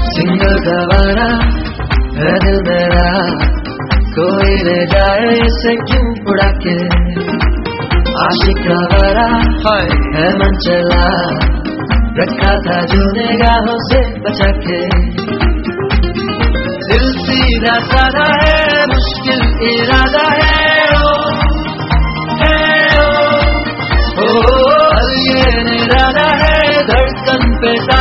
Single गवारा है दिल मेरा, कोई ले जाए इसे क्यों उड़ा के। आशिक गवारा है मन चला, रखा था जो निगाहों से बचा के। दिल सीधा साधा है, मुश्किल इरादा है, ओ ये निराला है, धड़कन पे